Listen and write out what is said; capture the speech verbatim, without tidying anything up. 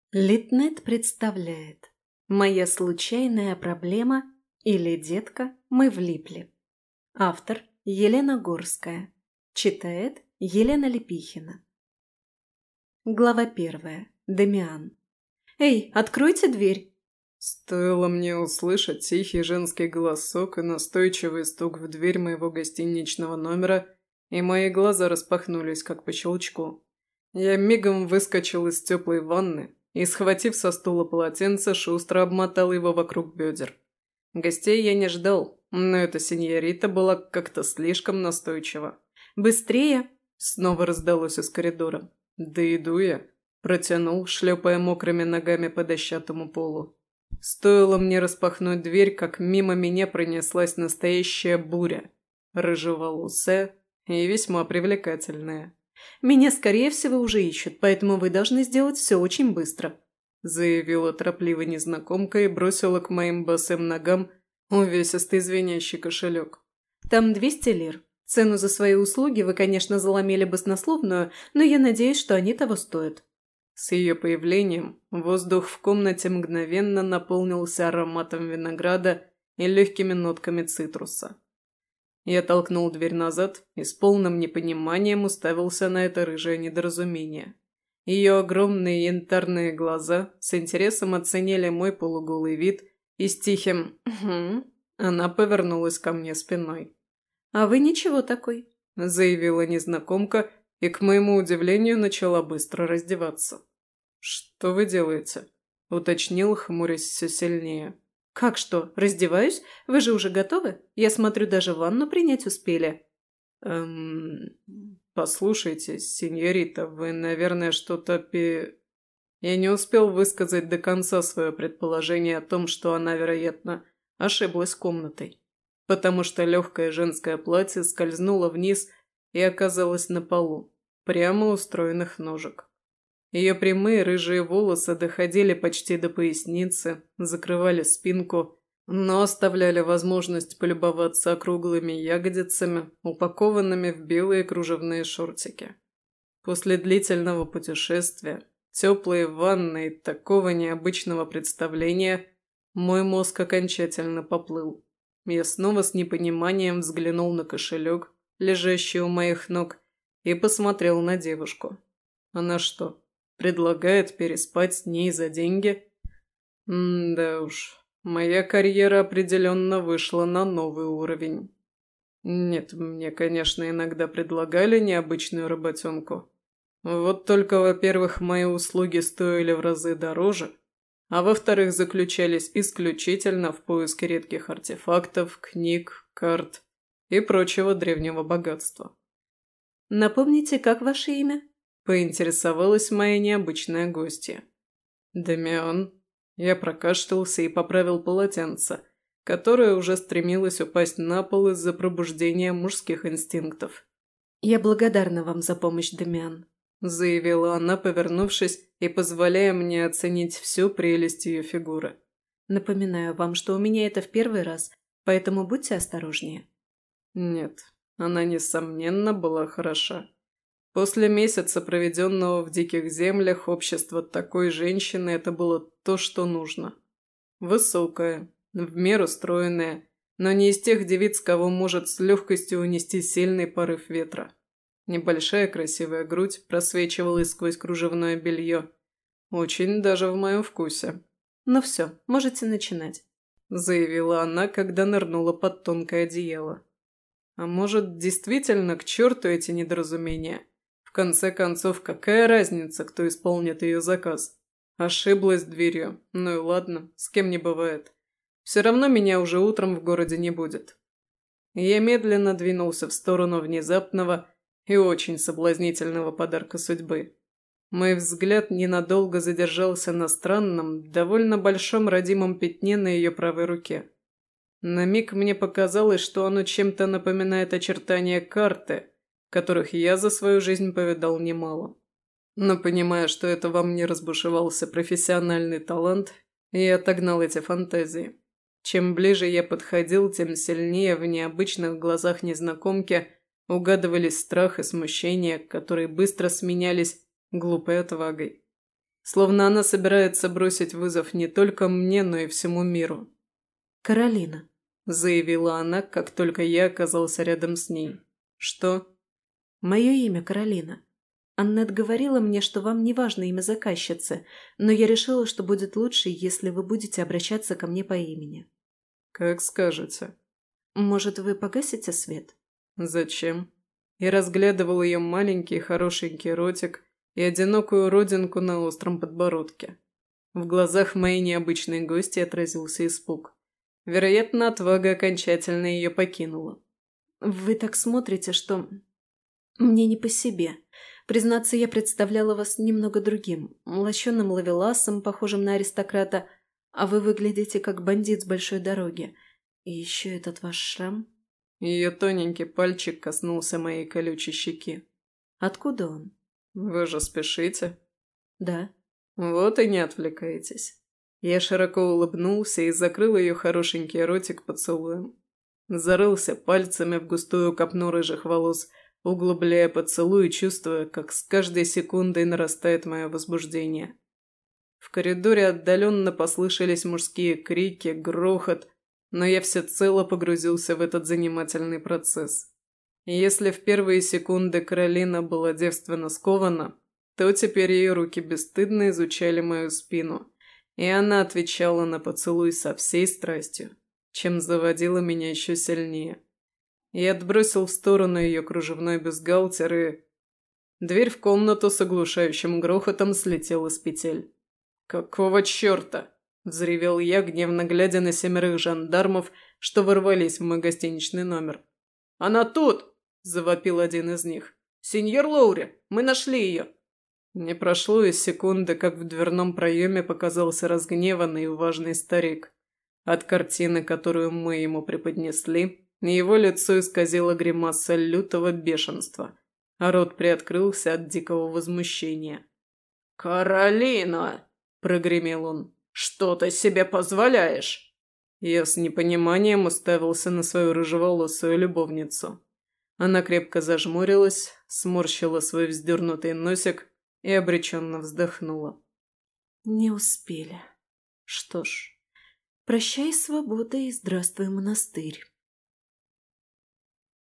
Литнет представляет «Моя случайная проблема» или «Детка, мы влипли». Автор Елена Горская. Читает Елена Лепихина. Глава первая. Дамиан. «Эй, откройте дверь!» Стоило мне услышать тихий женский голосок и настойчивый стук в дверь моего гостиничного номера, и мои глаза распахнулись, как по щелчку. Я мигом выскочил из теплой ванны и, схватив со стула полотенце, шустро обмотал его вокруг бедер. Гостей я не ждал, но эта сеньорита была как-то слишком настойчива. «Быстрее!» — снова раздалось из коридора. «Да иду я», — протянул, шлепая мокрыми ногами по дощатому полу. Стоило мне распахнуть дверь, как мимо меня пронеслась настоящая буря, рыжеволосая и весьма привлекательная. «Меня, скорее всего, уже ищут, поэтому вы должны сделать все очень быстро», заявила торопливо незнакомка и бросила к моим босым ногам увесистый звенящий кошелек. «Там двести лир. Цену за свои услуги вы, конечно, заломили баснословную, но я надеюсь, что они того стоят». С ее появлением воздух в комнате мгновенно наполнился ароматом винограда и легкими нотками цитруса. Я толкнул дверь назад и с полным непониманием уставился на это рыжее недоразумение. Ее огромные янтарные глаза с интересом оценили мой полуголый вид, и с тихим «Угу» она повернулась ко мне спиной. «А вы ничего такой», — заявила незнакомка и, к моему удивлению, начала быстро раздеваться. «Что вы делаете?» — уточнил, хмурясь все сильнее. «Как что, раздеваюсь? Вы же уже готовы? Я смотрю, даже ванну принять успели». «Эм... Послушайте, сеньорита, вы, наверное, что-то пи...» Я не успел высказать до конца свое предположение о том, что она, вероятно, ошиблась комнатой, потому что легкое женское платье скользнуло вниз и оказалось на полу, прямо у стройных ножек. Ее прямые рыжие волосы доходили почти до поясницы, закрывали спинку, но оставляли возможность полюбоваться округлыми ягодицами, упакованными в белые кружевные шортики. После длительного путешествия, теплой ванны и такого необычного представления мой мозг окончательно поплыл. Я снова с непониманием взглянул на кошелек, лежащий у моих ног, и посмотрел на девушку. Она что, предлагает переспать с ней за деньги? М-да уж, моя карьера определенно вышла на новый уровень. Нет, мне, конечно, иногда предлагали необычную работенку. Вот только, во-первых, мои услуги стоили в разы дороже, а во-вторых, заключались исключительно в поиске редких артефактов, книг, карт и прочего древнего богатства. «Напомните, как ваше имя?» — поинтересовалась моя необычная гостья. «Дамиан». Я прокашлялся и поправил полотенце, которое уже стремилось упасть на пол из-за пробуждения мужских инстинктов. «Я благодарна вам за помощь, Дамиан», — заявила она, повернувшись и позволяя мне оценить всю прелесть ее фигуры. «Напоминаю вам, что у меня это в первый раз, поэтому будьте осторожнее». Нет, она, несомненно, была хороша. После месяца, проведенного в диких землях, общество такой женщины – это было то, что нужно. Высокая, в меру стройная, но не из тех девиц, кого может с легкостью унести сильный порыв ветра. Небольшая красивая грудь просвечивалась сквозь кружевное белье. Очень даже в моем вкусе. «Ну все, можете начинать», – заявила она, когда нырнула под тонкое одеяло. А может, действительно к черту эти недоразумения? В конце концов, какая разница, кто исполнит ее заказ? Ошиблась дверью. Ну и ладно, с кем не бывает. Все равно меня уже утром в городе не будет. Я медленно двинулся в сторону внезапного и очень соблазнительного подарка судьбы. Мой взгляд ненадолго задержался на странном, довольно большом родимом пятне на ее правой руке. На миг мне показалось, что оно чем-то напоминает очертания карты, которых я за свою жизнь повидал немало. Но понимая, что это во мне разбушевался профессиональный талант, я отогнал эти фантазии. Чем ближе я подходил, тем сильнее в необычных глазах незнакомки угадывались страх и смущение, которые быстро сменялись глупой отвагой. Словно она собирается бросить вызов не только мне, но и всему миру. «Каролина», – заявила она, как только я оказался рядом с ней. «Что?» «Мое имя Каролина. Аннет говорила мне, что вам не важно имя заказчицы, но я решила, что будет лучше, если вы будете обращаться ко мне по имени». «Как скажете». «Может, вы погасите свет?» «Зачем?» Я разглядывал ее маленький хорошенький ротик и одинокую родинку на остром подбородке. В глазах моей необычной гости отразился испуг. Вероятно, отвага окончательно ее покинула. «Вы так смотрите, что... мне не по себе. Признаться, я представляла вас немного другим, лощеным ловеласом, похожим на аристократа, а вы выглядите как бандит с большой дороги. И еще этот ваш шрам...» Ее тоненький пальчик коснулся моей колючей щеки. «Откуда он?» «Вы же спешите?» «Да». «Вот и не отвлекайтесь». Я широко улыбнулся и закрыл ее хорошенький ротик поцелуем. Зарылся пальцами в густую копну рыжих волос, углубляя поцелуй и чувствуя, как с каждой секундой нарастает мое возбуждение. В коридоре отдаленно послышались мужские крики, грохот, но я всецело погрузился в этот занимательный процесс. И если в первые секунды Каролина была девственно скована, то теперь ее руки бесстыдно изучали мою спину, и она отвечала на поцелуй со всей страстью, чем заводила меня еще сильнее. Я отбросил в сторону ее кружевной бюстгальтер и... Дверь в комнату с оглушающим грохотом слетела с петель. «Какого черта?» – взревел я, гневно глядя на семерых жандармов, что ворвались в мой гостиничный номер. «Она тут!» – завопил один из них. «Сеньор Лоури, мы нашли ее!» Не прошло и секунды, как в дверном проеме показался разгневанный и важный старик. От картины, которую мы ему преподнесли, его лицо исказило гримаса лютого бешенства, а рот приоткрылся от дикого возмущения. «Каролина!» – прогремел он. «Что ты себе позволяешь?» Я с непониманием уставился на свою рыжеволосую любовницу. Она крепко зажмурилась, сморщила свой вздернутый носик и обреченно вздохнула. «Не успели. Что ж, прощай, свобода, и здравствуй, монастырь».